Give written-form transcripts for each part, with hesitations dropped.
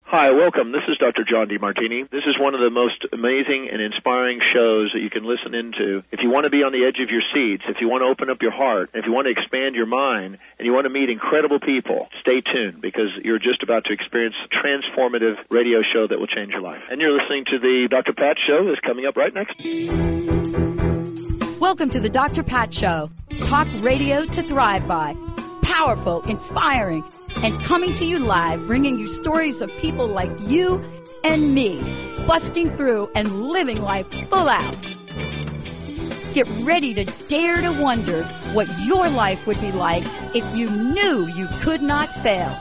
Hi, welcome. This is Dr. John DeMartini. This is one of the most amazing and inspiring shows that you can listen into. If you want to be on the edge of your seats, if you want to open up your heart, if you want to expand your mind, and you want to meet incredible people, stay tuned because you're just about to experience a transformative radio show that will change your life. And you're listening to the Dr. Pat Show that's coming up right next. Welcome to the Dr. Pat Show. Talk radio to thrive by. Powerful, inspiring, and coming to you live, bringing you stories of people like you and me, busting through and living life full out. Get ready to dare to wonder what your life would be like if you knew you could not fail.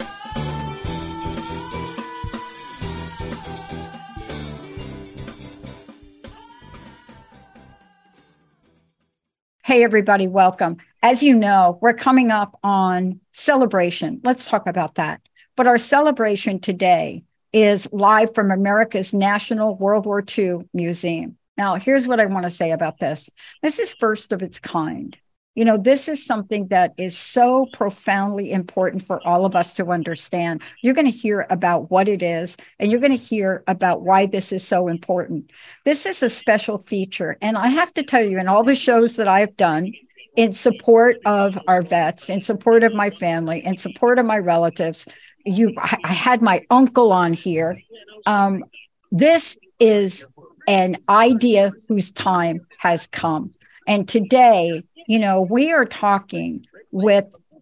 Hey, everybody, welcome. As you know, we're coming up on celebration. Let's talk about that. But our celebration today is live from America's National World War II Museum. Now, here's what I want to say about this. This is first of its kind. You know, this is something that is so profoundly important for all of us to understand. You're going to hear about what it is, and you're going to hear about why this is so important. This is a special feature. And I have to tell you, in all the shows that I've done, in support of our vets, in support of my family, in support of my relatives. I had my uncle on here. This is an idea whose time has come. And today, you know, we are talking with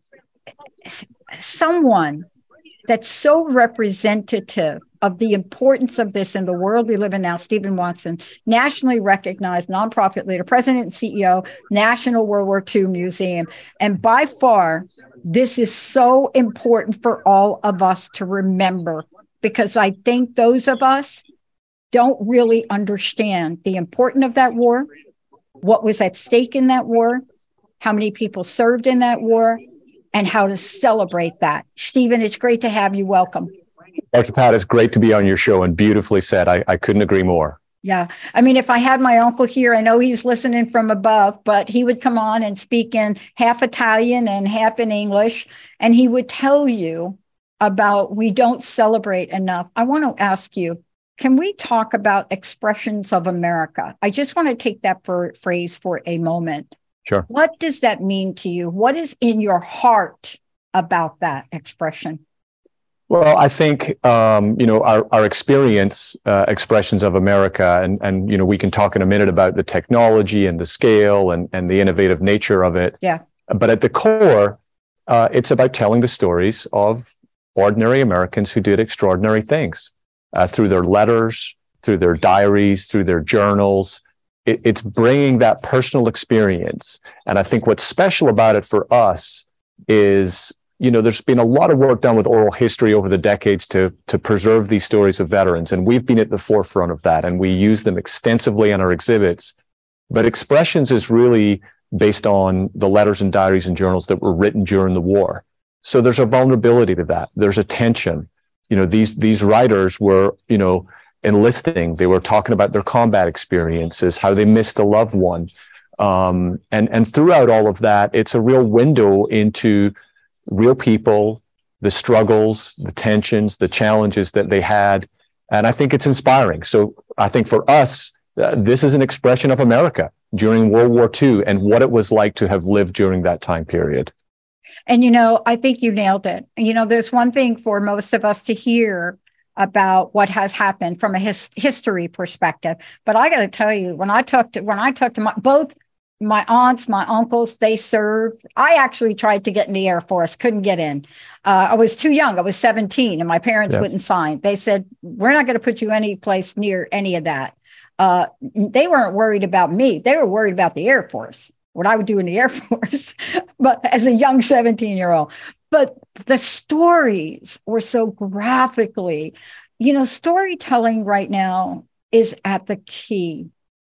someone that's so representative of the importance of this in the world we live in now. Stephen Watson, nationally recognized nonprofit leader, president and CEO, National World War II Museum. And by far, this is so important for all of us to remember, because I think those of us don't really understand the importance of that war, what was at stake in that war, how many people served in that war, and how to celebrate that. Stephen, it's great to have you. Welcome. Dr. Pat, it's great to be on your show, and beautifully said. I couldn't agree more. Yeah. I mean, if I had my uncle here, I know he's listening from above, but he would come on and speak in half Italian and half in English, and he would tell you about we don't celebrate enough. I want to ask you, can we talk about expressions of America? I just want to take that phrase for a moment. Sure. What does that mean to you? What is in your heart about that expression? Well, I think, our experience, expressions of America, and, we can talk in a minute about the technology and the scale and the innovative nature of it. Yeah. But at the core, it's about telling the stories of ordinary Americans who did extraordinary things through their letters, through their diaries, through their journals. It's bringing that personal experience. And I think what's special about it for us is, there's been a lot of work done with oral history over the decades to preserve these stories of veterans. And we've been at the forefront of that. And we use them extensively in our exhibits. But Expressions is really based on the letters and diaries and journals that were written during the war. So there's a vulnerability to that. There's a tension. These writers were, enlisting. They were talking about their combat experiences, how they missed a loved one. And throughout all of that, it's a real window into real people, the struggles, the tensions, the challenges that they had. And I think it's inspiring. So I think for us, this is an expression of America during World War II and what it was like to have lived during that time period. And, I think you nailed it. There's one thing for most of us to hear about what has happened from a history perspective. But I got to tell you, when I talked to both my aunts, my uncles, they served. I actually tried to get in the Air Force, couldn't get in. I was too young. I was 17 and my parents wouldn't sign. They said, we're not going to put you any place near any of that. They weren't worried about me. They were worried about the Air Force, what I would do in the Air Force, but as a young 17-year-old. But the stories were so graphically, storytelling right now is at the key.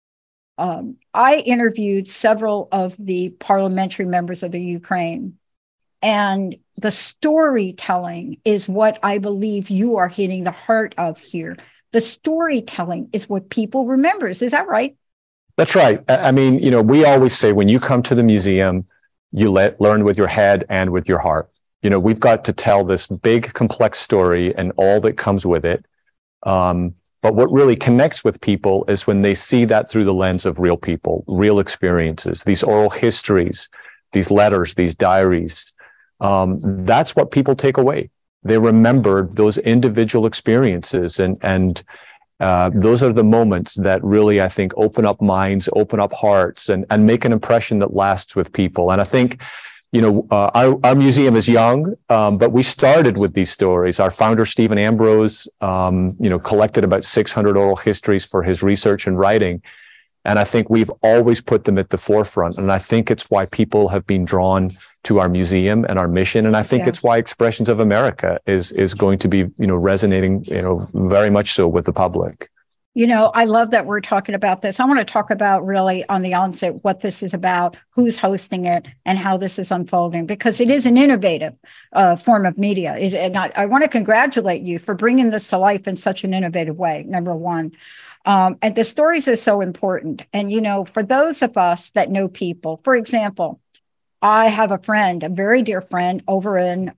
I interviewed several of the parliamentary members of the Ukraine, and the storytelling is what I believe you are hitting the heart of here. The storytelling is what people remember. Is that right? That's right. I mean, we always say when you come to the museum, you learn with your head and with your heart. We've got to tell this big, complex story and all that comes with it. But what really connects with people is when they see that through the lens of real people, real experiences, these oral histories, these letters, these diaries. That's what people take away. They remember those individual experiences, and those are the moments that really, I think, open up minds, open up hearts, and make an impression that lasts with people. And I think, our museum is young, but we started with these stories. Our founder, Stephen Ambrose, collected about 600 oral histories for his research and writing. And I think we've always put them at the forefront. And I think it's why people have been drawn to our museum and our mission. And I think it's why Expressions of America is going to be, resonating, very much so with the public. I love that we're talking about this. I want to talk about really on the onset what this is about, who's hosting it, and how this is unfolding, because it is an innovative form of media. And I want to congratulate you for bringing this to life in such an innovative way, number one. And the stories are so important. And, for those of us that know people, for example, I have a friend, a very dear friend over in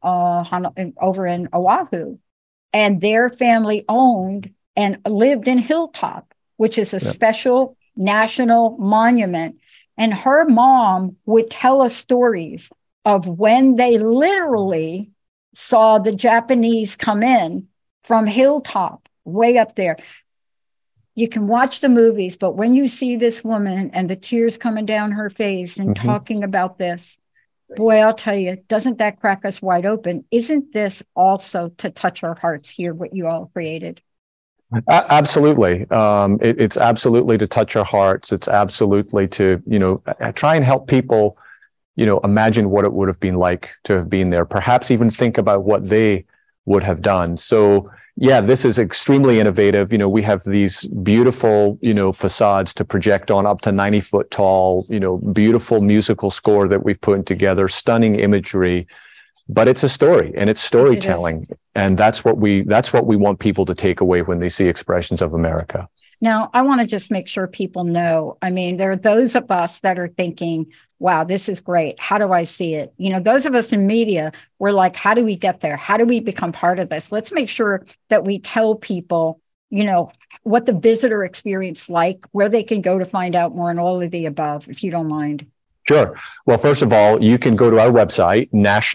Oahu, and their family owned and lived in Hilltop, which is a special national monument. And her mom would tell us stories of when they literally saw the Japanese come in from Hilltop, way up there. You can watch the movies, but when you see this woman and the tears coming down her face and talking about this, boy, I'll tell you, doesn't that crack us wide open? Isn't this also to touch our hearts here, what you all created? Absolutely. It's absolutely to touch our hearts. It's absolutely to, try and help people, imagine what it would have been like to have been there, perhaps even think about what they would have done. So, this is extremely innovative. We have these beautiful, facades to project on, up to 90-foot tall, beautiful musical score that we've put together, stunning imagery. But it's a story, and it's storytelling, and that's what we want people to take away when they see Expressions of America. Now, I want to just make sure people know. I mean, there are those of us that are thinking, "Wow, this is great. How do I see it?" Those of us in media, we're like, "How do we get there? How do we become part of this?" Let's make sure that we tell people, what the visitor experience like, where they can go to find out more, and all of the above, if you don't mind. Sure. Well, first of all, you can go to our website,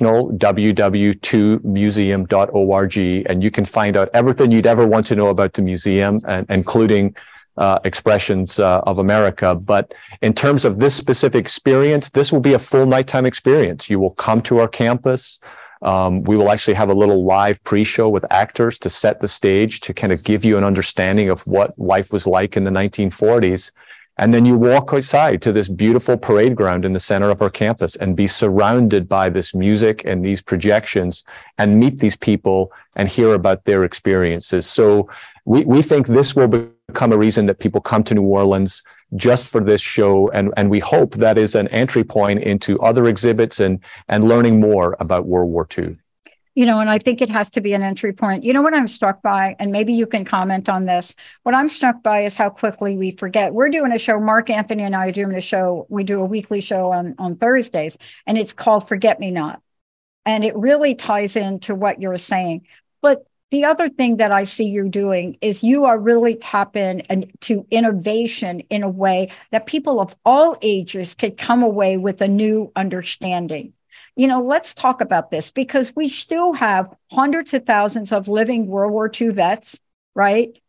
nationalww2museum.org, and you can find out everything you'd ever want to know about the museum, including Expressions of America. But in terms of this specific experience, this will be a full nighttime experience. You will come to our campus. We will actually have a little live pre-show with actors to set the stage, to kind of give you an understanding of what life was like in the 1940s. And then you walk outside to this beautiful parade ground in the center of our campus and be surrounded by this music and these projections and meet these people and hear about their experiences. So we think this will become a reason that people come to New Orleans just for this show. And we hope that is an entry point into other exhibits and learning more about World War II. And I think it has to be an entry point. What I'm struck by, and maybe you can comment on this, what I'm struck by is how quickly we forget. We're doing a show, Mark Anthony and I are doing a show, we do a weekly show on Thursdays, and it's called Forget Me Not. And it really ties into what you're saying. But the other thing that I see you doing is you are really tapping into innovation in a way that people of all ages could come away with a new understanding. Let's talk about this, because we still have hundreds of thousands of living World War II vets, right?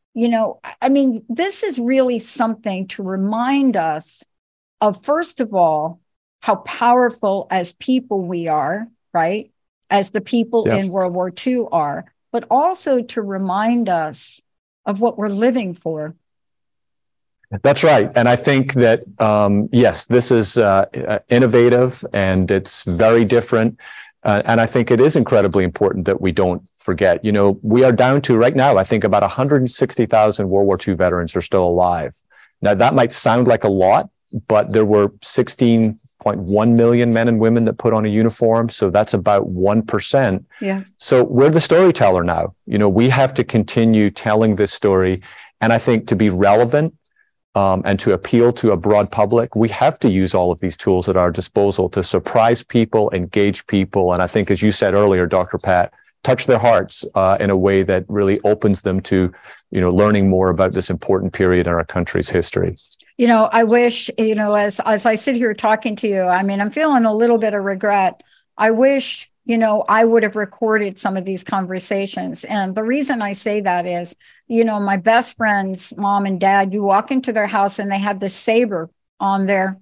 This is really something to remind us of, first of all, how powerful as people we are, right? As the people in World War II are, but also to remind us of what we're living for. That's right. And I think that, yes, this is innovative and it's very different. And I think it is incredibly important that we don't forget. We are down to right now, I think about 160,000 World War II veterans are still alive. Now, that might sound like a lot, but there were 16.1 million men and women that put on a uniform. So that's about 1%. Yeah. So we're the storyteller now. We have to continue telling this story. And I think to be relevant, and to appeal to a broad public, we have to use all of these tools at our disposal to surprise people, engage people, and I think, as you said earlier, Dr. Pat, touch their hearts in a way that really opens them to, learning more about this important period in our country's history. I wish, as I sit here talking to you, I mean, I'm feeling a little bit of regret. I wish, I would have recorded some of these conversations. And the reason I say that is, my best friend's mom and dad, you walk into their house and they have this saber on their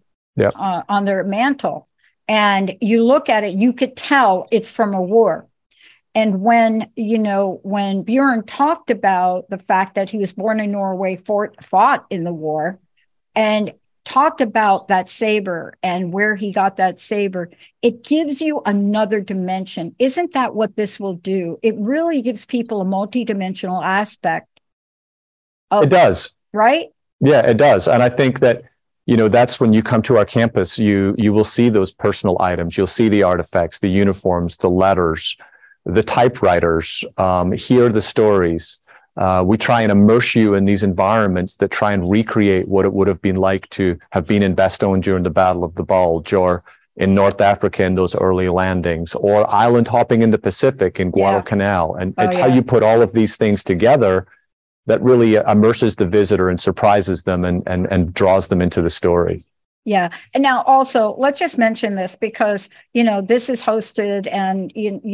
mantle. And you look at it, you could tell it's from a war. And when Bjorn talked about the fact that he was born in Norway, fought in the war, and talked about that saber and where he got that saber, it gives you another dimension. Isn't that what this will do? It really gives people a multidimensional aspect. It does. Right? Yeah, it does. And I think that, that's when you come to our campus, you will see those personal items. You'll see the artifacts, the uniforms, the letters, the typewriters, hear the stories. We try and immerse you in these environments that try and recreate what it would have been like to have been in Bastogne during the Battle of the Bulge, or in North Africa in those early landings, or island hopping in the Pacific in Guadalcanal. And it's how you put all of these things together that really immerses the visitor and surprises them and draws them into the story. Yeah. And now also, let's just mention this because, this is hosted and,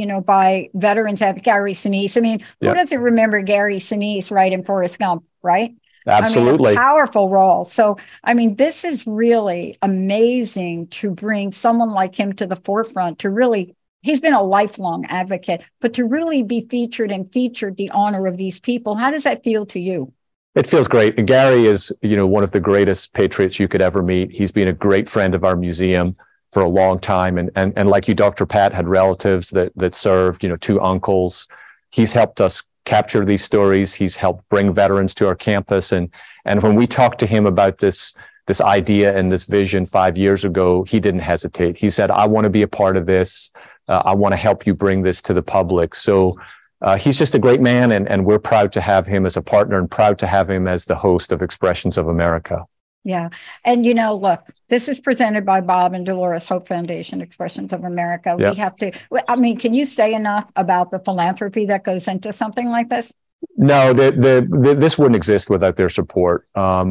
by veterans at Gary Sinise. I mean, who doesn't remember Gary Sinise, right, in Forrest Gump, right? Absolutely. I mean, a powerful role. So, I mean, this is really amazing to bring someone like him to the forefront, to really, he's been a lifelong advocate, but to really be featured the honor of these people. How does that feel to you? It feels great. Gary is, one of the greatest patriots you could ever meet. He's been a great friend of our museum for a long time. And like you, Dr. Pat, had relatives that served, 2 uncles. He's helped us capture these stories. He's helped bring veterans to our campus. And when we talked to him about this idea and this vision 5 years ago, he didn't hesitate. He said, I want to be a part of this. I want to help you bring this to the public. So he's just a great man, and we're proud to have him as a partner and proud to have him as the host of Expressions of America. Yeah. And, look, this is presented by Bob and Dolores Hope Foundation, Expressions of America. Yeah. We have to, can you say enough about the philanthropy that goes into something like this? No, this wouldn't exist without their support.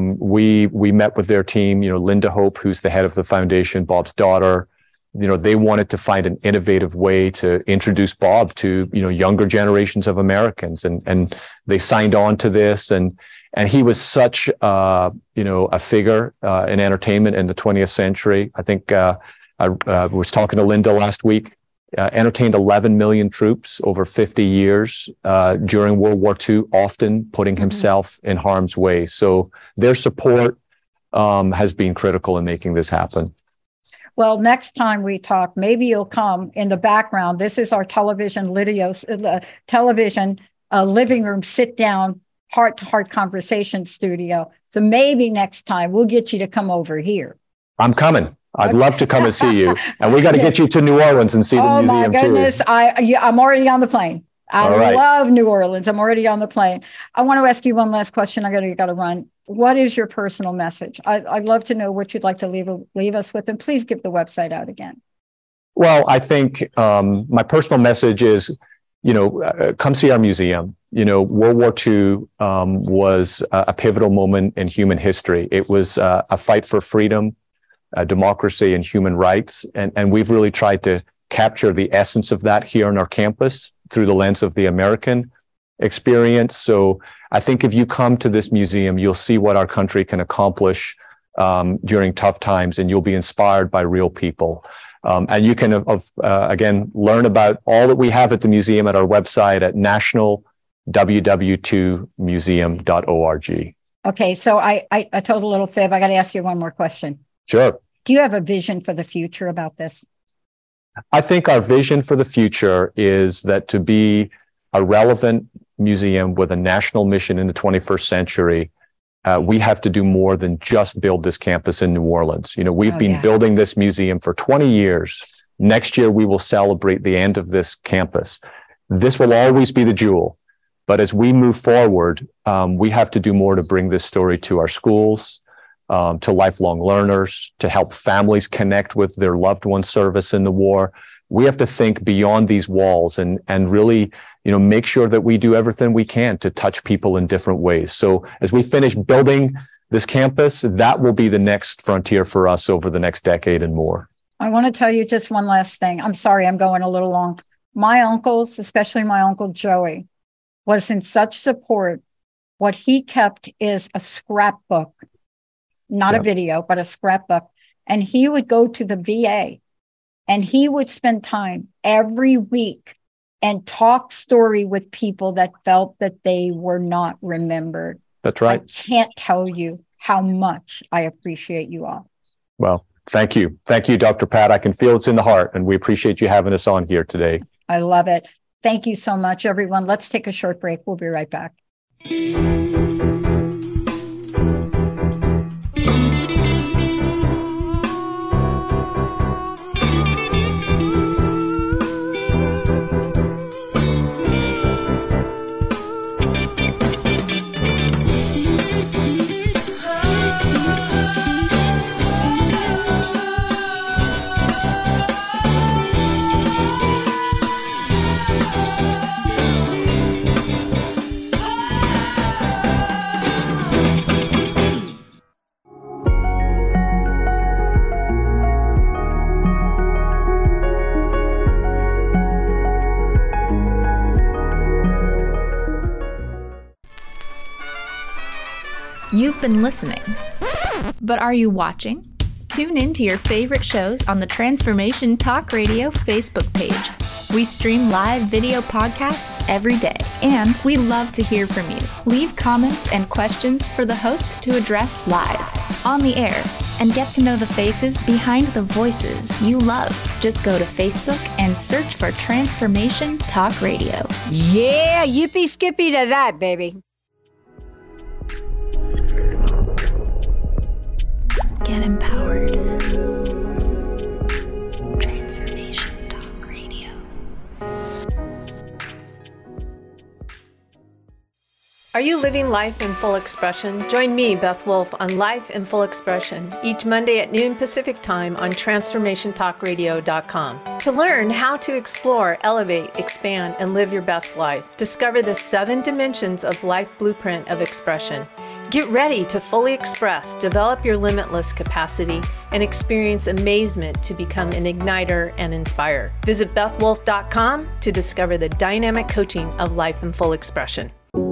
We met with their team, Linda Hope, who's the head of the foundation, Bob's daughter. They wanted to find an innovative way to introduce Bob to, younger generations of Americans. And they signed on to this. And he was such, a figure in entertainment in the 20th century. I think I was talking to Linda last week, entertained 11 million troops over 50 years during World War II, often putting himself in harm's way. So their support has been critical in making this happen. Well, next time we talk, maybe you'll come in the background. This is our television living room, sit down, heart-to-heart conversation studio. So maybe next time we'll get you to come over here. I'm coming. I'd love to come and see you. And we got to get you to New Orleans and see the museum too. Oh my goodness, I'm already on the plane. I love New Orleans. I'm already on the plane. I want to ask you one last question. I got to run. What is your personal message? I'd love to know what you'd like to leave us with, and please give the website out again. Well, I think my personal message is, come see our museum. World War II was a pivotal moment in human history. It was a fight for freedom, democracy, and human rights. And we've really tried to capture the essence of that here on our campus through the lens of the American experience. So I think if you come to this museum, you'll see what our country can accomplish during tough times, and you'll be inspired by real people. And you can, again, learn about all that we have at the museum at our website at nationalww2museum.org. Okay, so I told a little fib. I got to ask you one more question. Sure. Do you have a vision for the future about this? I think our vision for the future is that to be a relevant museum with a national mission in the 21st century, we have to do more than just build this campus in New Orleans. We've been building this museum for 20 years. Next year, we will celebrate the end of this campus. This will always be the jewel. But as we move forward, we have to do more to bring this story to our schools, to lifelong learners, to help families connect with their loved ones' service in the war. We have to think beyond these walls and really, make sure that we do everything we can to touch people in different ways. So as we finish building this campus, that will be the next frontier for us over the next decade and more. I want to tell you just one last thing. I'm sorry, I'm going a little long. My uncles, especially my Uncle Joey, was in such support. What he kept is a scrapbook, not a video, but a scrapbook. And he would go to the VA and he would spend time every week and talk story with people that felt that they were not remembered. That's right. I can't tell you how much I appreciate you all. Well, thank you. Thank you, Dr. Pat. I can feel it's in the heart, and we appreciate you having us on here today. I love it. Thank you so much, everyone. Let's take a short break. We'll be right back. You've been listening, but are you watching? Tune in to your favorite shows on the Transformation Talk Radio Facebook page. We stream live video podcasts every day, and we love to hear from you. Leave comments and questions for the host to address live, on the air, and get to know the faces behind the voices you love. Just go to Facebook and search for Transformation Talk Radio. Yeah, yippee skippy to that, baby. Get empowered. Transformation Talk Radio. Are you living life in full expression? Join me, Beth Wolf, on Life in Full Expression each Monday at noon Pacific Time on TransformationTalkRadio.com. To learn how to explore, elevate, expand, and live your best life, discover the 7 dimensions of life blueprint of expression. Get ready to fully express, develop your limitless capacity, and experience amazement to become an igniter and inspire. Visit BethWolf.com to discover the dynamic coaching of Life in Full Expression.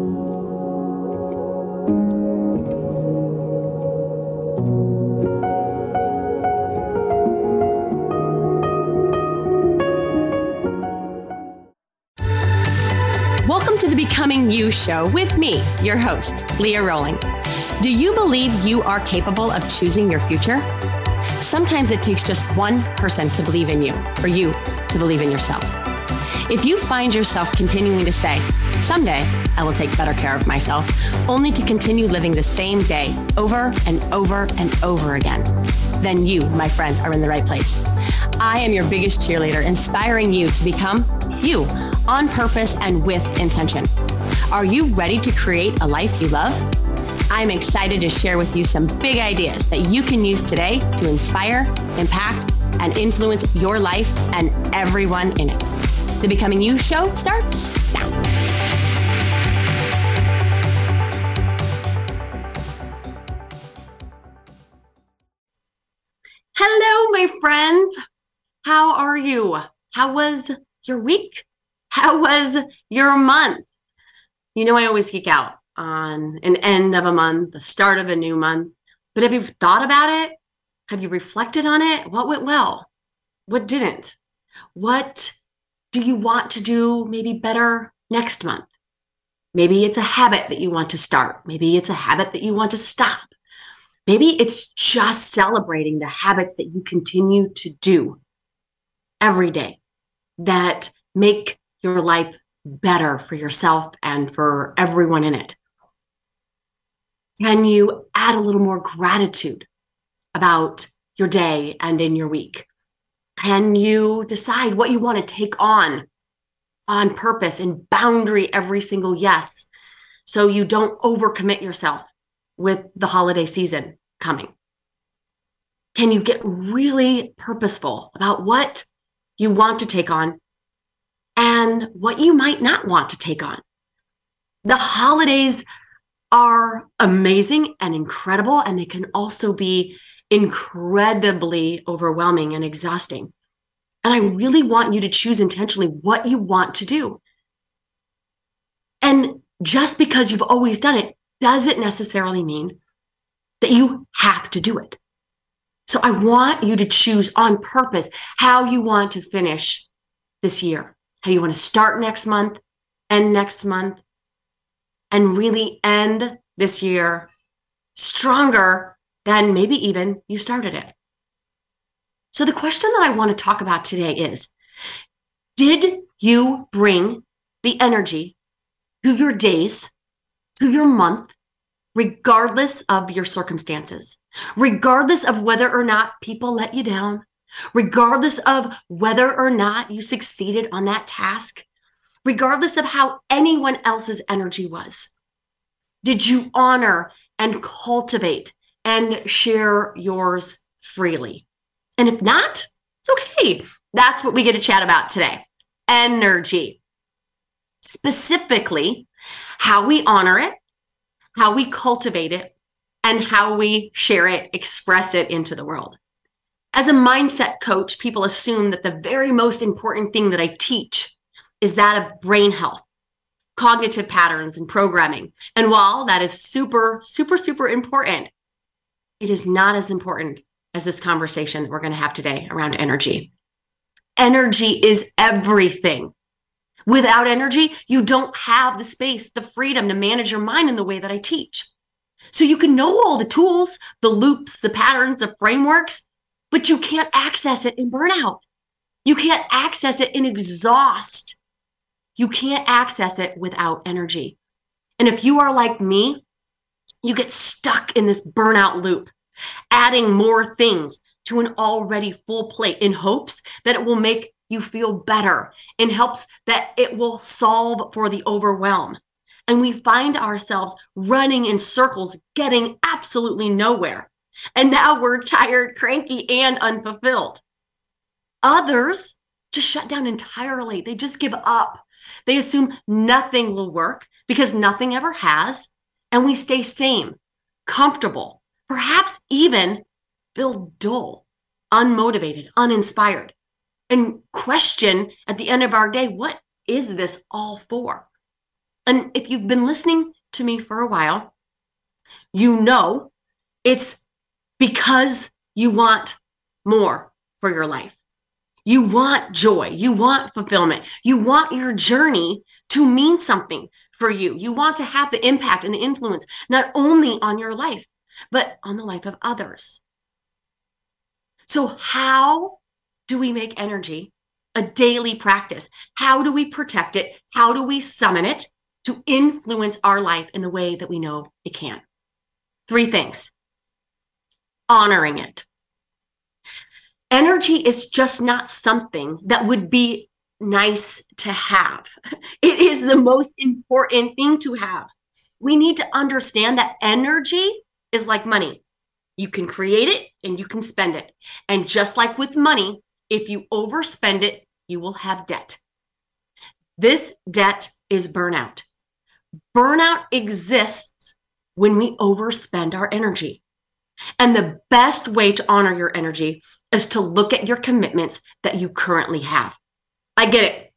Welcome to the Becoming You show with me, your host, Leah Rowling. Do you believe you are capable of choosing your future? Sometimes it takes just one person to believe in you, for you to believe in yourself. If you find yourself continuing to say, someday I will take better care of myself, only to continue living the same day over and over and over again, then you, my friend, are in the right place. I am your biggest cheerleader, inspiring you to become you, on purpose and with intention. Are you ready to create a life you love? I'm excited to share with you some big ideas that you can use today to inspire, impact, and influence your life and everyone in it. The Becoming You show starts now. Hello, my friends. How are you? How was your week? How was your month? You know, I always geek out on an end of a month, the start of a new month. But have you thought about it? Have you reflected on it? What went well? What didn't? What do you want to do maybe better next month? Maybe it's a habit that you want to start. Maybe it's a habit that you want to stop. Maybe it's just celebrating the habits that you continue to do every day that make your life better for yourself and for everyone in it. Can you add a little more gratitude about your day and in your week? Can you decide what you want to take on purpose and boundary every single yes, so you don't overcommit yourself with the holiday season coming? can you get really purposeful about what you want to take on and what you might not want to take on. The holidays are amazing and incredible, and they can also be incredibly overwhelming and exhausting. And I really want you to choose intentionally what you want to do. And just because you've always done it doesn't necessarily mean that you have to do it. So I want you to choose on purpose how you want to finish this year, how you want to start next month, end next month, and really end this year stronger than maybe even you started it. So the question that I want to talk about today is, did you bring the energy to your days, to your month, regardless of your circumstances, regardless of whether or not people let you down, regardless of whether or not you succeeded on that task, regardless of how anyone else's energy was? Did you honor and cultivate and share yours freely? And if not, it's okay. That's what we get to chat about today. Energy. Specifically, how we honor it, how we cultivate it, and how we share it, express it into the world. As a mindset coach, people assume that the very most important thing that I teach is that of brain health, cognitive patterns, and programming. And while that is super, super, super important, it is not as important as this conversation that we're going to have today around energy. Energy is everything. Without energy, you don't have the space, the freedom to manage your mind in the way that I teach. So you can know all the tools, the loops, the patterns, the frameworks, but you can't access it in burnout. You can't access it in exhaust. You can't access it without energy. And if you are like me, you get stuck in this burnout loop, adding more things to an already full plate in hopes that it will make you feel better, in hopes that it will solve for the overwhelm. And we find ourselves running in circles, getting absolutely nowhere. And now we're tired, cranky, and unfulfilled. Others just shut down entirely. They just give up. They assume nothing will work because nothing ever has. And we stay sane, comfortable, perhaps even feel dull, unmotivated, uninspired, and question at the end of our day, what is this all for? And if you've been listening to me for a while, you know it's because you want more for your life. You want joy. You want fulfillment. You want your journey to mean something for you. You want to have the impact and the influence, not only on your life, but on the life of others. So how do we make energy a daily practice? How do we protect it? How do we summon it to influence our life in the way that we know it can? 3 things. Honoring it. Energy is just not something that would be nice to have. It is the most important thing to have. We need to understand that energy is like money. You can create it and you can spend it. And just like with money, if you overspend it, you will have debt. This debt is burnout. Burnout exists when we overspend our energy. And the best way to honor your energy is to look at your commitments that you currently have. I get it.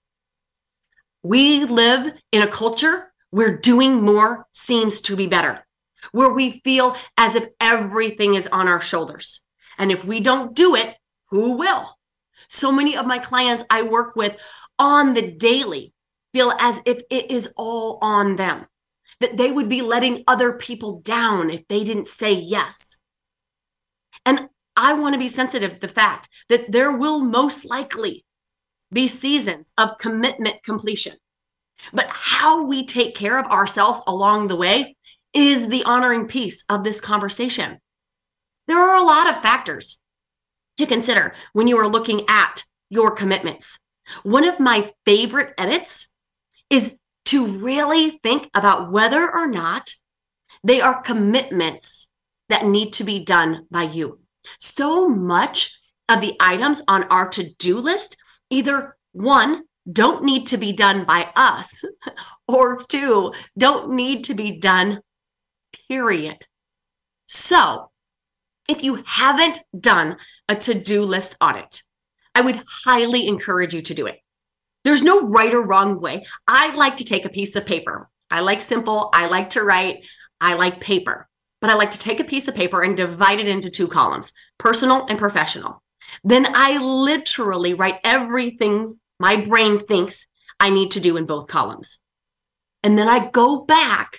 We live in a culture where doing more seems to be better, where we feel as if everything is on our shoulders. And if we don't do it, who will? So many of my clients I work with on the daily feel as if it is all on them, that they would be letting other people down if they didn't say yes. And I want to be sensitive to the fact that there will most likely be seasons of commitment completion. But how we take care of ourselves along the way is the honoring piece of this conversation. There are a lot of factors to consider when you are looking at your commitments. One of my favorite edits is to really think about whether or not they are commitments that need to be done by you. So much of the items on our to-do list, either one, don't need to be done by us, or two, don't need to be done, period. So if you haven't done a to-do list audit, I would highly encourage you to do it. There's no right or wrong way. I like to take a piece of paper. I like simple. I like to write. I like paper. But I like to take a piece of paper and divide it into two columns, personal and professional. Then I literally write everything my brain thinks I need to do in both columns. And then I go back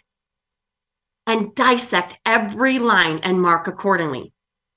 and dissect every line and mark accordingly.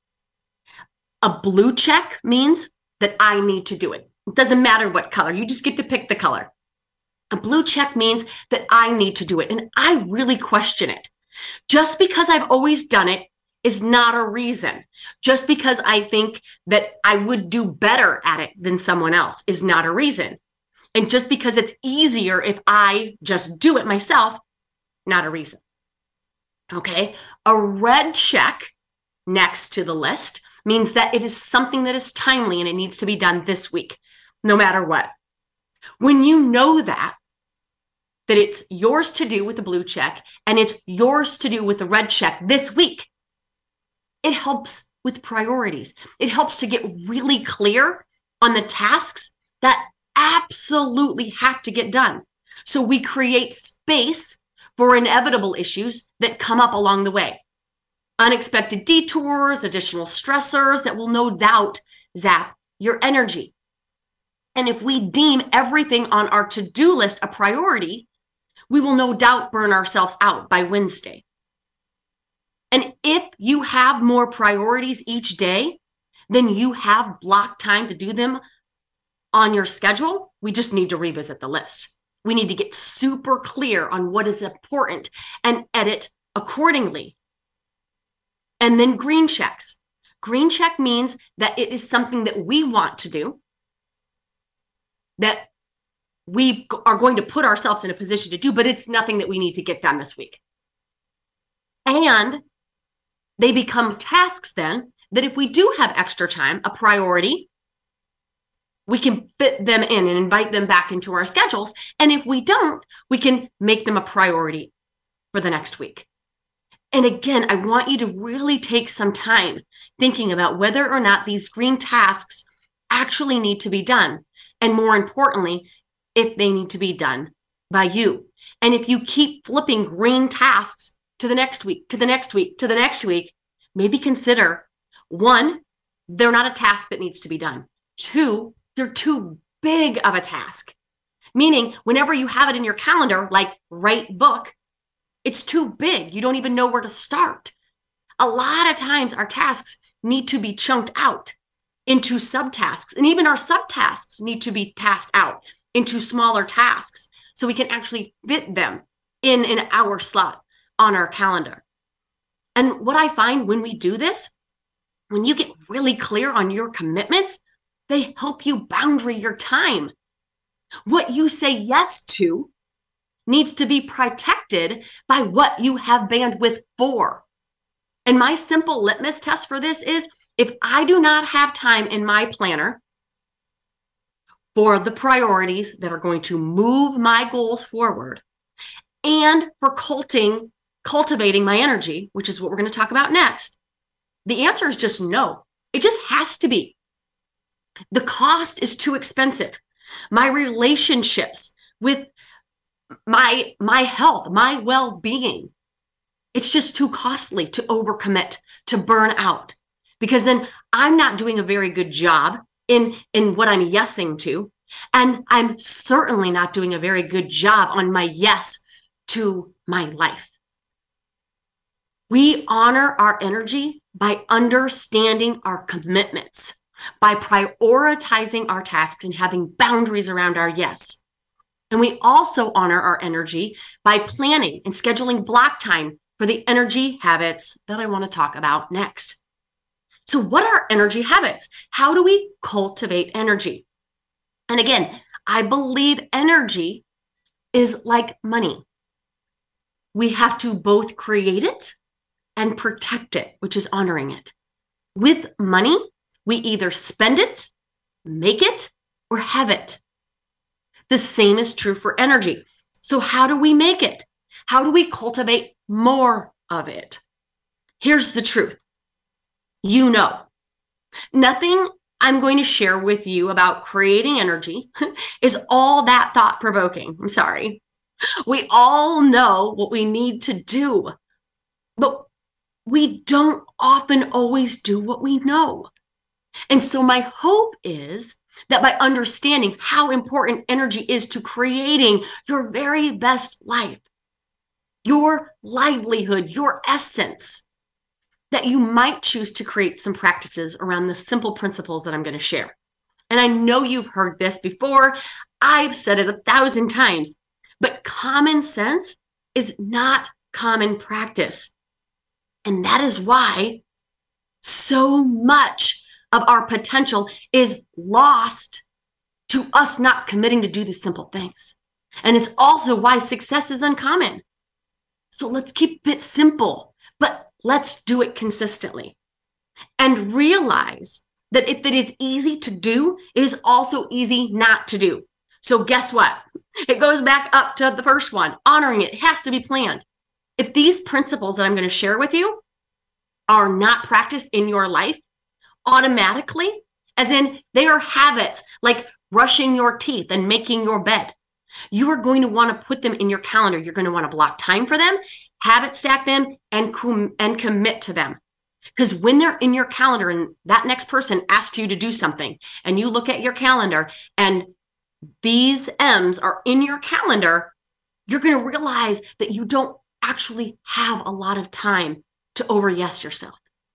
A blue check means that I need to do it. It doesn't matter what color. You just get to pick the color. A blue check means that I need to do it. And I really question it. Just because I've always done it is not a reason. Just because I think that I would do better at it than someone else is not a reason. And just because it's easier if I just do it myself, not a reason. Okay? A red check next to the list means that it is something that is timely and it needs to be done this week, no matter what. When you know that it's yours to do with the blue check and it's yours to do with the red check this week, it helps with priorities. It helps to get really clear on the tasks that absolutely have to get done. So we create space for inevitable issues that come up along the way. Unexpected detours, additional stressors that will no doubt zap your energy. And if we deem everything on our to-do list a priority, we will no doubt burn ourselves out by Wednesday. And if you have more priorities each day, then you have blocked time to do them on your schedule. We just need to revisit the list. We need to get super clear on what is important and edit accordingly. And then green checks. Green check means that it is something that we want to do, that we are going to put ourselves in a position to do, but it's nothing that we need to get done this week. And they become tasks then that if we do have extra time, a priority, we can fit them in and invite them back into our schedules. And if we don't, we can make them a priority for the next week. And again, I want you to really take some time thinking about whether or not these green tasks actually need to be done. And more importantly, if they need to be done by you. And if you keep flipping green tasks to the next week, to the next week, to the next week, maybe consider, one, they're not a task that needs to be done. Two, they're too big of a task. Meaning, whenever you have it in your calendar, like write book, it's too big. You don't even know where to start. A lot of times our tasks need to be chunked out into subtasks. And even our subtasks need to be tasked out into smaller tasks so we can actually fit them in an hour slot on our calendar. And what I find when we do this, when you get really clear on your commitments, they help you boundary your time. What you say yes to needs to be protected by what you have bandwidth for. And my simple litmus test for this is, if I do not have time in my planner for the priorities that are going to move my goals forward and for cultivating my energy, which is what we're going to talk about next, the answer is just no. It just has to be. The cost is too expensive. My relationships with my health, my well-being, it's just too costly to overcommit, to burn out, because then I'm not doing a very good job in what I'm yesing to, and I'm certainly not doing a very good job on my yes to my life. We honor our energy by understanding our commitments, by prioritizing our tasks and having boundaries around our yes. And we also honor our energy by planning and scheduling block time for the energy habits that I want to talk about next. So what are energy habits? How do we cultivate energy? And again, I believe energy is like money. We have to both create it and protect it, which is honoring it. With money, we either spend it, make it, or have it. The same is true for energy. So how do we make it? How do we cultivate more of it? Here's the truth. You know, nothing I'm going to share with you about creating energy is all that thought-provoking. I'm sorry. We all know what we need to do, but we don't often always do what we know. And so my hope is that by understanding how important energy is to creating your very best life, your livelihood, your essence, that you might choose to create some practices around the simple principles that I'm going to share. And I know you've heard this before. I've said it 1,000 times, but common sense is not common practice. And that is why so much of our potential is lost to us not committing to do the simple things. And it's also why success is uncommon. So let's keep it simple, but let's do it consistently. And realize that if it is easy to do, it is also easy not to do. So guess what? It goes back up to the first one. Honoring it has to be planned. If these principles that I'm going to share with you are not practiced in your life automatically, as in they are habits like brushing your teeth and making your bed, you are going to want to put them in your calendar. You're going to want to block time for them, habit stack them, and commit to them. Because when they're in your calendar and that next person asks you to do something and you look at your calendar and these M's are in your calendar, you're going to realize that you don't actually have a lot of time to over-yes yourself.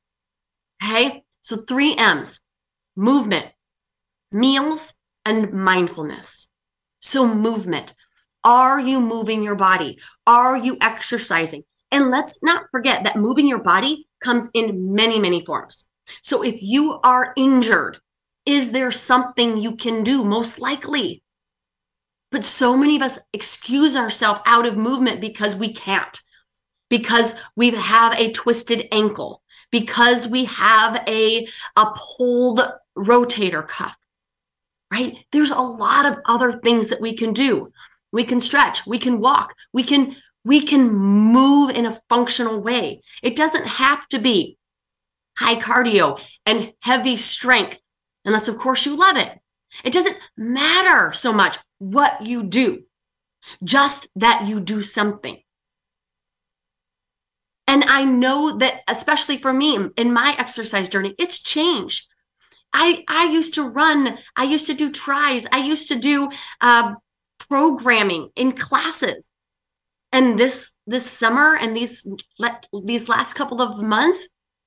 Okay? So 3 M's: movement, meals, and mindfulness. So movement. Are you moving your body? Are you exercising? And let's not forget that moving your body comes in many, many forms. So if you are injured, is there something you can do? Most likely. But so many of us excuse ourselves out of movement because we can't, because we have a twisted ankle, because we have a pulled rotator cuff, right? There's a lot of other things that we can do. We can stretch, we can walk, we can move in a functional way. It doesn't have to be high cardio and heavy strength, unless of course you love it. It doesn't matter so much what you do, just that you do something. And I know that, especially for me in my exercise journey, it's changed. I used to run, I used to do tries, I used to do programming in classes. And this summer and these last couple of months,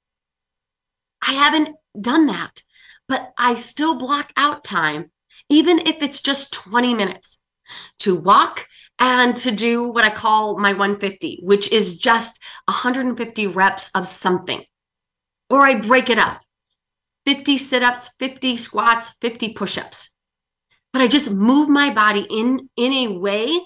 I haven't done that, but I still block out time, even if it's just 20 minutes to walk and to do what I call my 150, which is just 150 reps of something. Or I break it up, 50 sit-ups, 50 squats, 50 push-ups. But I just move my body in a way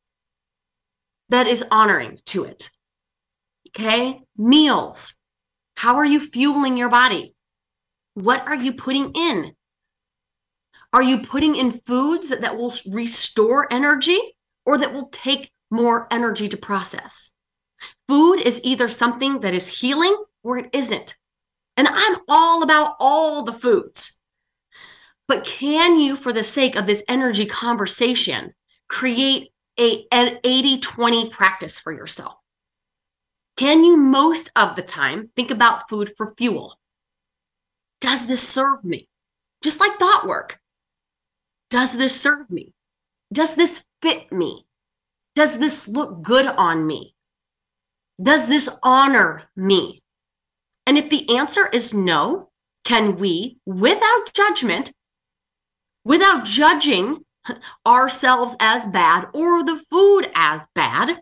that is honoring to it. Okay? Meals. How are you fueling your body? What are you putting in? Are you putting in foods that will restore energy or that will take more energy to process? Food is either something that is healing or it isn't. And I'm all about all the foods. But can you, for the sake of this energy conversation, create an 80-20 practice for yourself? Can you most of the time think about food for fuel? Does this serve me? Just like thought work. Does this serve me? Does this fit me? Does this look good on me? Does this honor me? And if the answer is no, can we, without judgment, without judging ourselves as bad or the food as bad,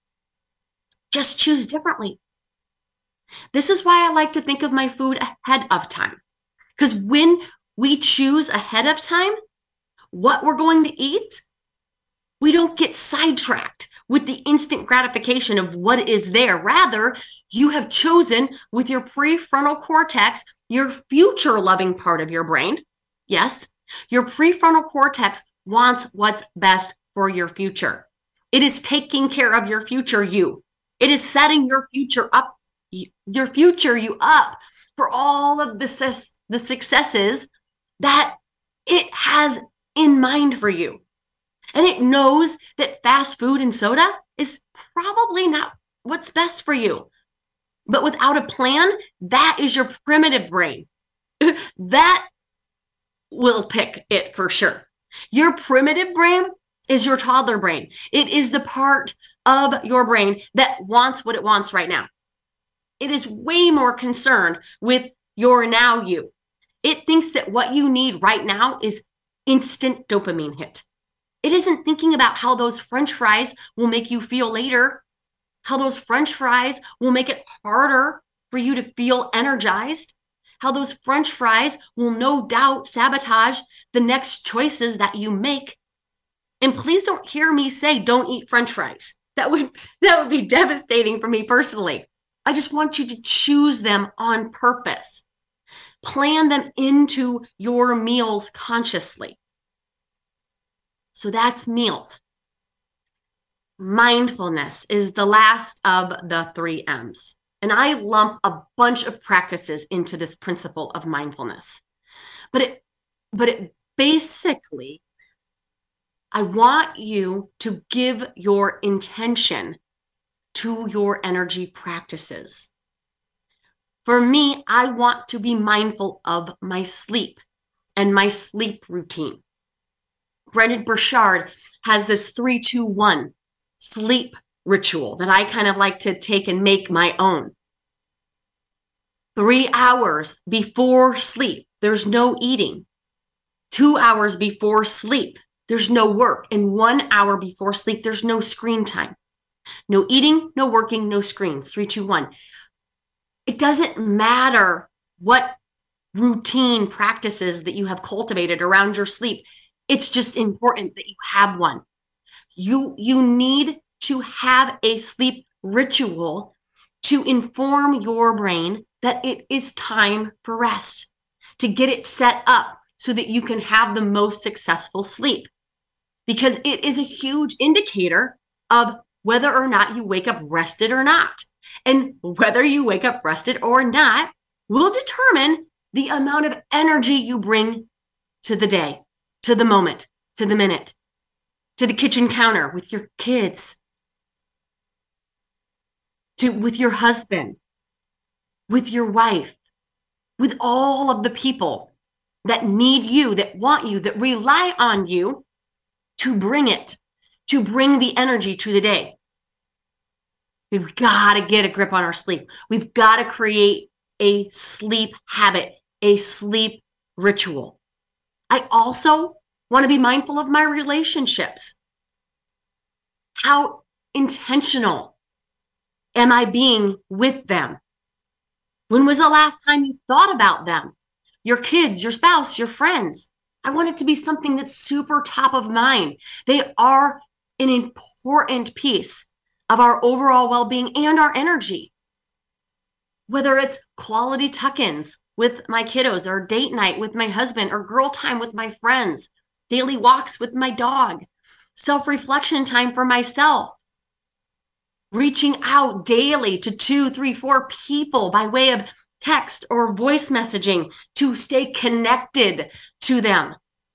just choose differently? This is why I like to think of my food ahead of time. Because when we choose ahead of time what we're going to eat, we don't get sidetracked with the instant gratification of what is there. Rather, you have chosen with your prefrontal cortex your future loving part of your brain, yes, your prefrontal cortex wants what's best for your future. It is taking care of your future you. It is setting your future you up for all of the successes that it has in mind for you. And it knows that fast food and soda is probably not what's best for you. But without a plan, that is your primitive brain. That will pick it for sure. Your primitive brain is your toddler brain. It is the part of your brain that wants what it wants right now. It is way more concerned with your now you. It thinks that what you need right now is instant dopamine hit. It isn't thinking about how those French fries will make you feel later, how those French fries will make it harder for you to feel energized, how those French fries will no doubt sabotage the next choices that you make. And please don't hear me say, don't eat French fries. That would be devastating for me personally. I just want you to choose them on purpose. Plan them into your meals consciously. So that's meals. Mindfulness is the last of the 3 M's. And I lump a bunch of practices into this principle of mindfulness. But it basically, I want you to give your intention to your energy practices. For me, I want to be mindful of my sleep and my sleep routine. Brendon Burchard has this 3-2-1 sleep ritual that I kind of like to take and make my own. 3 hours before sleep, there's no eating. 2 hours before sleep, there's no work. And 1 hour before sleep, there's no screen time. No eating, no working, no screens. 3-2-1. It doesn't matter what routine practices that you have cultivated around your sleep. It's just important that you have one. You need to have a sleep ritual to inform your brain that it is time for rest, to get it set up so that you can have the most successful sleep. Because it is a huge indicator of whether or not you wake up rested or not. And whether you wake up rested or not will determine the amount of energy you bring to the day, to the moment, to the minute, to the kitchen counter with your kids, with your husband, with your wife, with all of the people that need you, that want you, that rely on you to bring the energy to the day. We've got to get a grip on our sleep. We've got to create a sleep habit, a sleep ritual. I also want to be mindful of my relationships. How intentional am I being with them? When was the last time you thought about them? Your kids, your spouse, your friends. I want it to be something that's super top of mind. They are an important piece of our overall well-being and our energy. Whether it's quality tuck-ins with my kiddos, or date night with my husband, or girl time with my friends, daily walks with my dog, self-reflection time for myself, reaching out daily to 2, 3, 4 people by way of text or voice messaging to stay connected to them.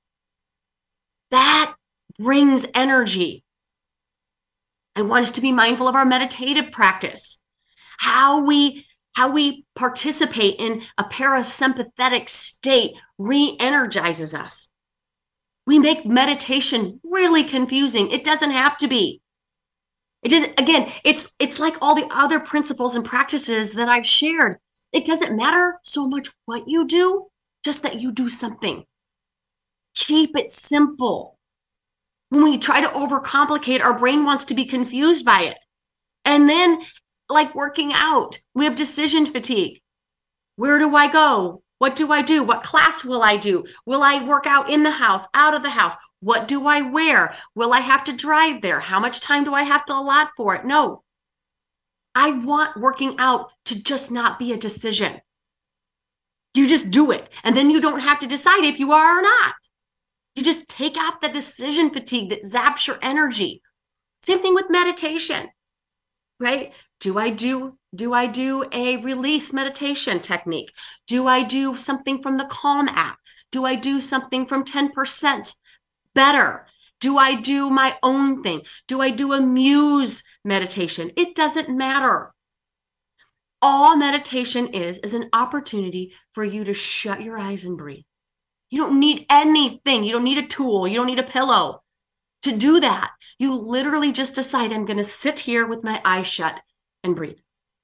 That brings energy. I want us to be mindful of our meditative practice, how we participate in a parasympathetic state re-energizes us. We make meditation really confusing. It doesn't have to be. It doesn't, again, it's like all the other principles and practices that I've shared. It doesn't matter so much what you do, just that you do something. Keep it simple. When we try to overcomplicate, our brain wants to be confused by it. And then, like working out, we have decision fatigue. Where do I go? What do I do? What class will I do? Will I work out in the house, out of the house? What do I wear? Will I have to drive there? How much time do I have to allot for it? No. I want working out to just not be a decision. You just do it. And then you don't have to decide if you are or not. You just take out the decision fatigue that zaps your energy. Same thing with meditation, right? Do I do a release meditation technique? Do I do something from the Calm app? Do I do something from 10% Better? Do I do my own thing? Do I do a muse meditation? It doesn't matter. All meditation is an opportunity for you to shut your eyes and breathe. You don't need anything. You don't need a tool. You don't need a pillow to do that. You literally just decide, I'm going to sit here with my eyes shut and breathe.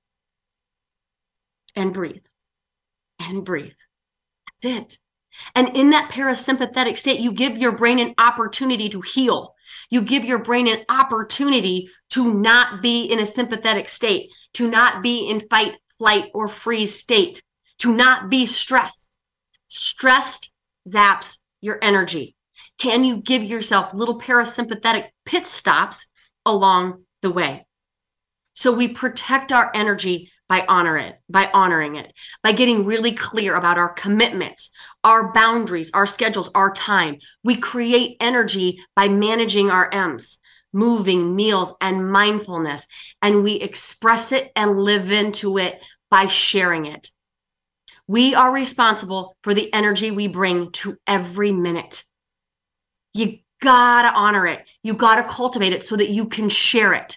And breathe. And breathe. That's it. And in that parasympathetic state, you give your brain an opportunity to heal. You give your brain an opportunity to not be in a sympathetic state, to not be in fight, flight, or freeze state, to not be stressed. Stressed zaps your energy. Can you give yourself little parasympathetic pit stops along the way? So we protect our energy by honoring it, by getting really clear about our commitments, our boundaries, our schedules, our time. We create energy by managing our M's, moving, meals, and mindfulness. And we express it and live into it by sharing it. We are responsible for the energy we bring to every minute. You gotta honor it. You gotta cultivate it so that you can share it.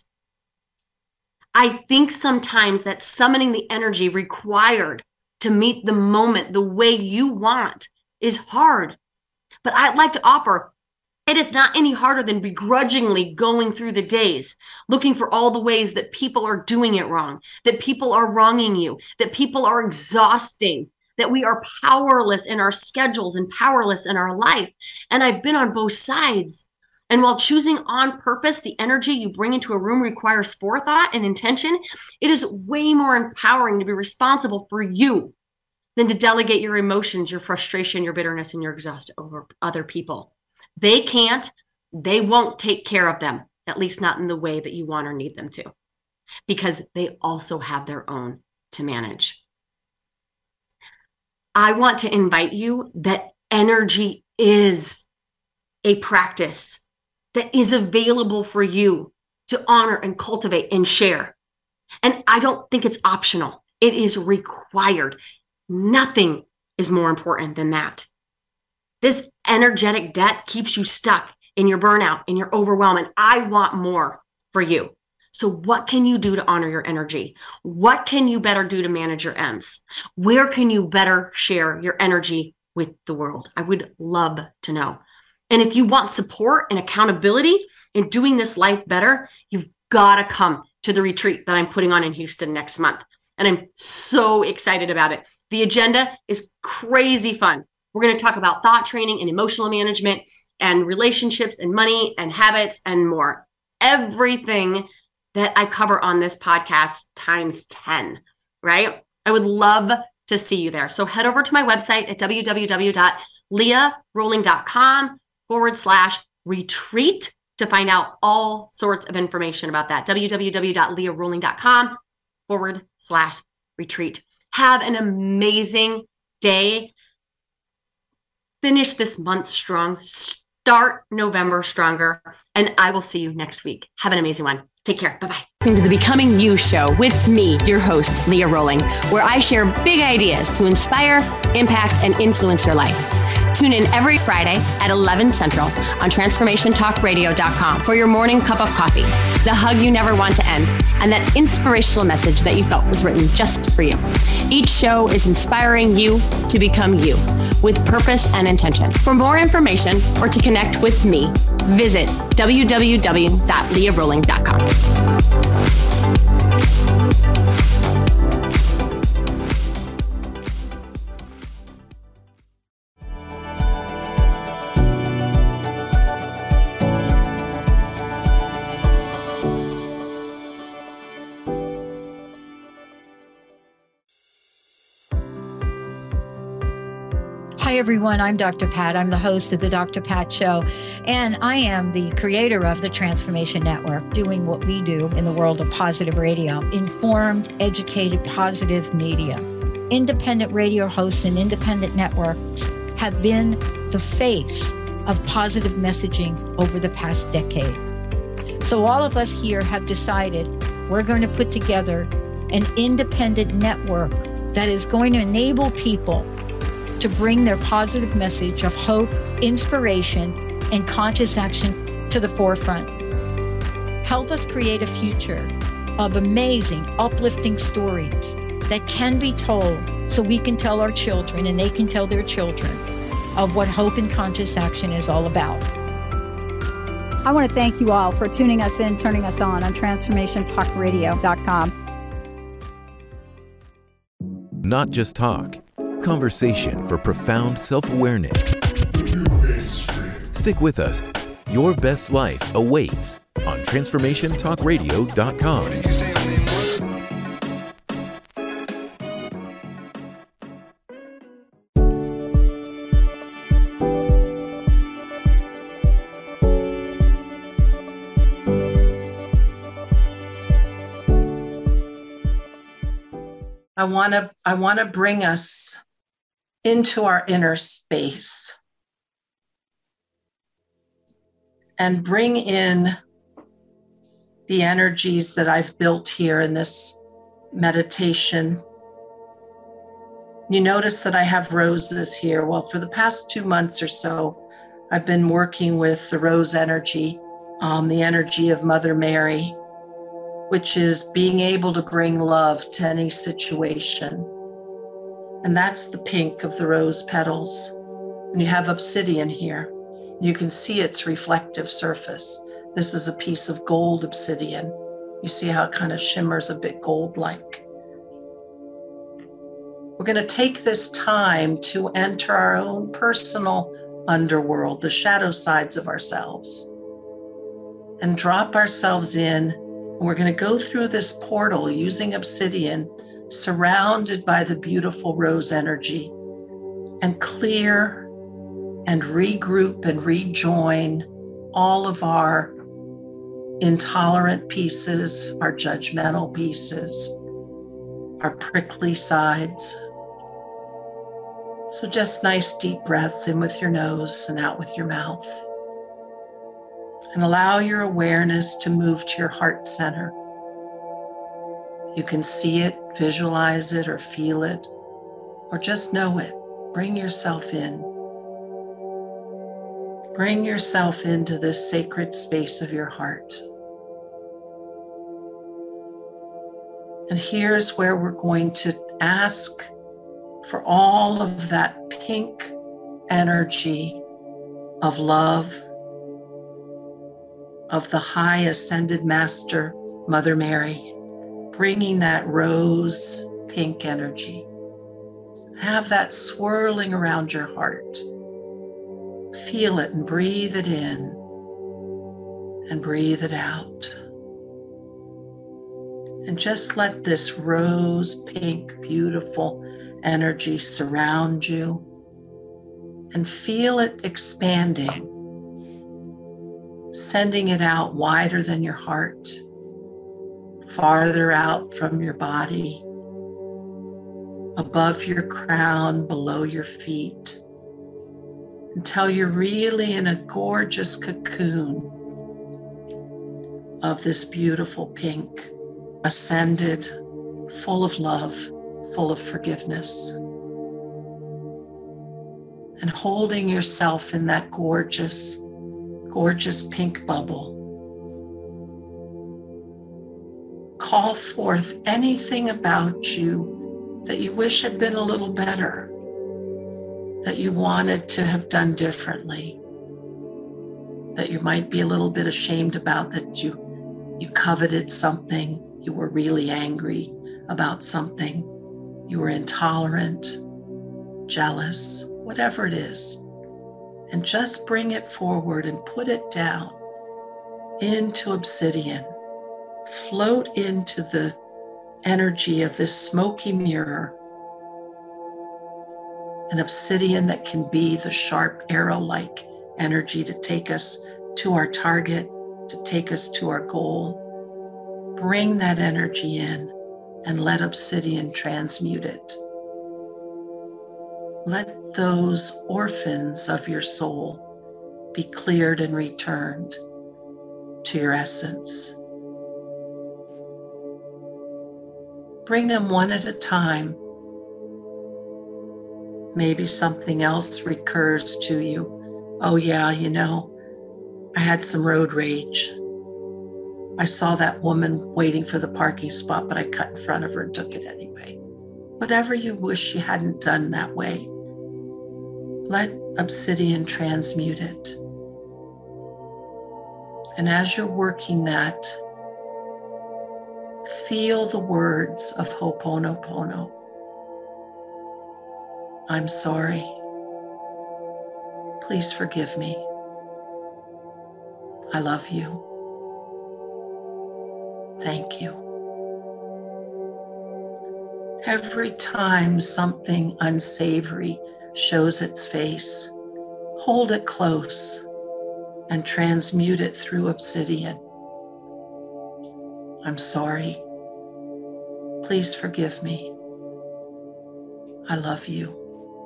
I think sometimes that summoning the energy required to meet the moment the way you want is hard. But I'd like to offer, it is not any harder than begrudgingly going through the days, looking for all the ways that people are doing it wrong, that people are wronging you, that people are exhausting, that we are powerless in our schedules and powerless in our life. And I've been on both sides. And while choosing on purpose the energy you bring into a room requires forethought and intention, it is way more empowering to be responsible for you than to delegate your emotions, your frustration, your bitterness, and your exhaust over other people. They can't, they won't take care of them, at least not in the way that you want or need them to, because they also have their own to manage. I want to invite you that energy is a practice that is available for you to honor and cultivate and share. And I don't think it's optional. It is required. Nothing is more important than that. This energetic debt keeps you stuck in your burnout, in your overwhelm, and I want more for you. So what can you do to honor your energy? What can you better do to manage your M's? Where can you better share your energy with the world? I would love to know. And if you want support and accountability in doing this life better, you've got to come to the retreat that I'm putting on in Houston next month. And I'm so excited about it. The agenda is crazy fun. We're going to talk about thought training and emotional management and relationships and money and habits and more. Everything that I cover on this podcast times 10, right? I would love to see you there. So head over to my website at www.learolling.com/retreat to find out all sorts of information about that. www.learolling.com/retreat. Have an amazing day. Finish this month strong. Start November stronger. And I will see you next week. Have an amazing one. Take care. Bye-bye. Welcome to the Becoming You Show with me, your host, Leah Rolling, where I share big ideas to inspire, impact, and influence your life. Tune in every Friday at 11 Central on TransformationTalkRadio.com for your morning cup of coffee, the hug you never want to end, and that inspirational message that you felt was written just for you. Each show is inspiring you to become you with purpose and intention. For more information or to connect with me, visit www.leahrolling.com. Hi, everyone. I'm Dr. Pat. I'm the host of the Dr. Pat Show, and I am the creator of the Transformation Network, doing what we do in the world of positive radio, informed, educated, positive media. independent radio hosts and independent networks have been the face of positive messaging over the past decade. So all of us here have decided we're going to put together an independent network that is going to enable people to bring their positive message of hope, inspiration, and conscious action to the forefront. Help us create a future of amazing, uplifting stories that can be told so we can tell our children and they can tell their children of what hope and conscious action is all about. I want to thank you all for tuning us in, turning us on TransformationTalkRadio.com. Not just talk, conversation for profound self-awareness. Stick with us. Your best life awaits on TransformationTalkRadio.com. I want to bring us into our inner space and bring in the energies that I've built here in this meditation. You notice that I have roses here. Well, for the past 2 months or so, I've been working with the rose energy, the energy of Mother Mary, which is being able to bring love to any situation. And that's the pink of the rose petals. And you have obsidian here. You can see its reflective surface. This is a piece of gold obsidian. You see how it kind of shimmers a bit gold-like. We're going to take this time to enter our own personal underworld, the shadow sides of ourselves, and drop ourselves in. We're going to go through this portal using obsidian, surrounded by the beautiful rose energy, and clear and regroup and rejoin all of our intolerant pieces, our judgmental pieces, our prickly sides. So just nice deep breaths in with your nose and out with your mouth. And allow your awareness to move to your heart center. You can see it, visualize it, or feel it, or just know it. Bring yourself in. Bring yourself into this sacred space of your heart. And here's where we're going to ask for all of that pink energy of love, of the high ascended master, Mother Mary, bringing that rose pink energy. Have that swirling around your heart. Feel it and breathe it in and breathe it out. And just let this rose pink, beautiful energy surround you and feel it expanding, sending it out wider than your heart, farther out from your body, above your crown, below your feet, until you're really in a gorgeous cocoon of this beautiful pink, ascended, full of love, full of forgiveness. And holding yourself in that gorgeous, gorgeous pink bubble. Call forth anything about you that you wish had been a little better, that you wanted to have done differently, that you might be a little bit ashamed about, that you coveted something, you were really angry about something, you were intolerant, jealous, whatever it is. And just bring it forward and put it down into obsidian. Float into the energy of this smoky mirror. An obsidian that can be the sharp arrow-like energy to take us to our target, to take us to our goal. Bring that energy in and let obsidian transmute it Let those orphans of your soul be cleared and returned to your essence. Bring them one at a time. Maybe something else recurs to you. Oh yeah, you know, I had some road rage. I saw that woman waiting for the parking spot, but I cut in front of her and took it anyway. Whatever you wish you hadn't done that way, let Obsidian transmute it. And as you're working that, feel the words of Ho'oponopono. I'm sorry. Please forgive me. I love you. Thank you. Every time something unsavory shows its face, hold it close and transmute it through Obsidian. I'm sorry. Please forgive me. I love you.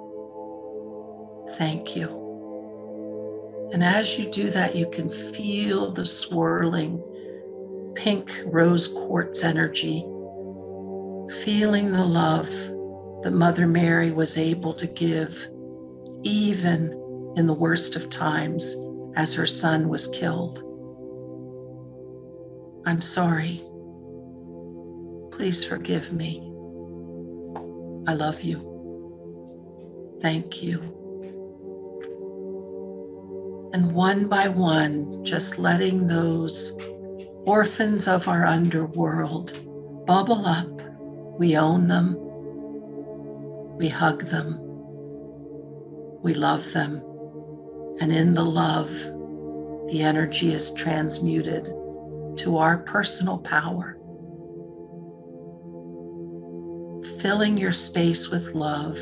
Thank you. And as you do that, you can feel the swirling pink rose quartz energy, feeling the love that Mother Mary was able to give even in the worst of times as her son was killed. I'm sorry. Please forgive me. I love you. Thank you. And one by one, just letting those orphans of our underworld bubble up. We own them. We hug them. We love them. And in the love, the energy is transmuted to our personal power. Filling your space with love,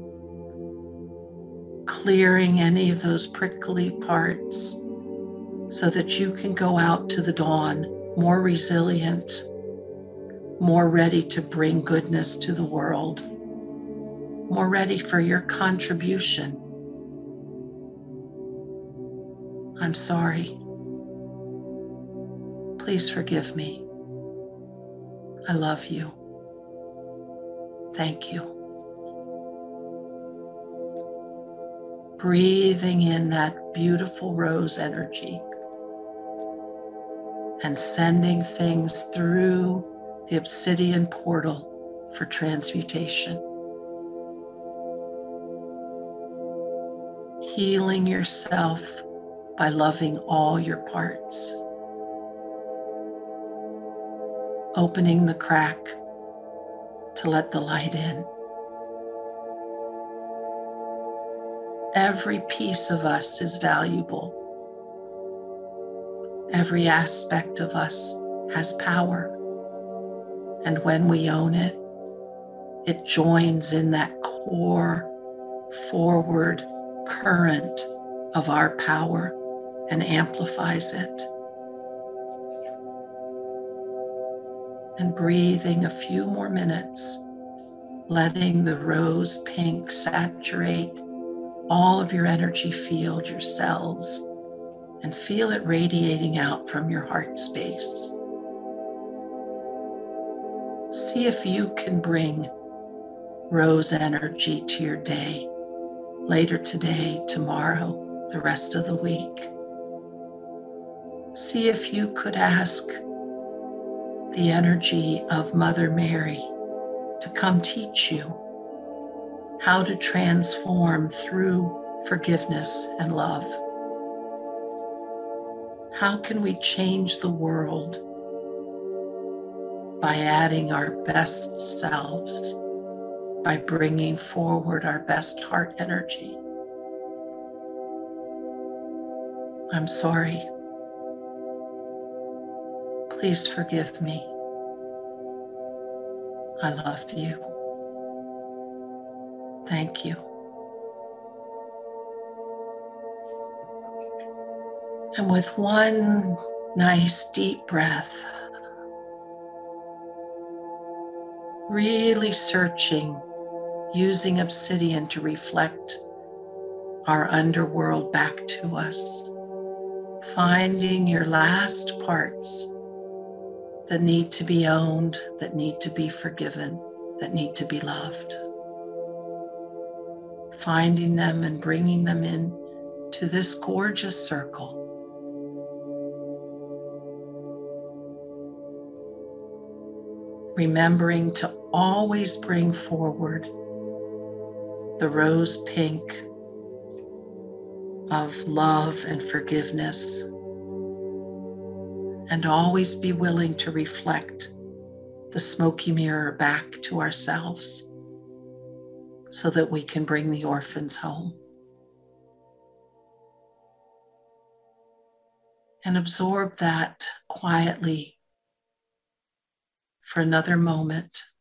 clearing any of those prickly parts so that you can go out to the dawn more resilient, more ready to bring goodness to the world, more ready for your contribution. I'm sorry. Please forgive me. I love you. Thank you. Breathing in that beautiful rose energy and sending things through the obsidian portal for transmutation. Healing yourself by loving all your parts. Opening the crack to let the light in. Every piece of us is valuable. Every aspect of us has power. And when we own it, it joins in that core forward current of our power and amplifies it. And breathing a few more minutes, letting the rose pink saturate all of your energy field, your cells, and feel it radiating out from your heart space. See if you can bring rose energy to your day, later today, tomorrow, the rest of the week. See if you could ask the energy of Mother Mary to come teach you how to transform through forgiveness and love. How can we change the world by adding our best selves, by bringing forward our best heart energy? I'm sorry. Please forgive me. I love you. Thank you. And with one nice deep breath, really searching using obsidian to reflect our underworld back to us, finding your last parts that need to be owned, that need to be forgiven, that need to be loved. Finding them and bringing them in to this gorgeous circle. Remembering to always bring forward the rose pink of love and forgiveness, and always be willing to reflect the smoky mirror back to ourselves so that we can bring the orphans home. And absorb that quietly for another moment.